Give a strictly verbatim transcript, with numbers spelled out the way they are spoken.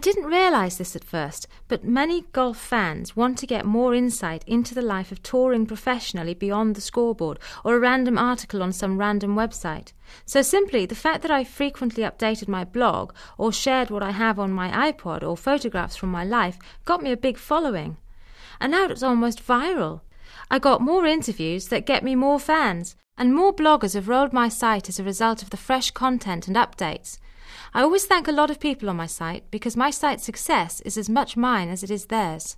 didn't realise this at first, but many golf fans want to get more insight into the life of touring professionally beyond the scoreboard or a random article on some random website. So simply, the fact that I frequently updated my blog or shared what I have on my iPod or photographs from my life got me a big following. And now it's almost viral. I got more interviews that get me more fans, and more bloggers have rolled my site as a result of the fresh content and updates. I always thank a lot of people on my site because my site's success is as much mine as it is theirs.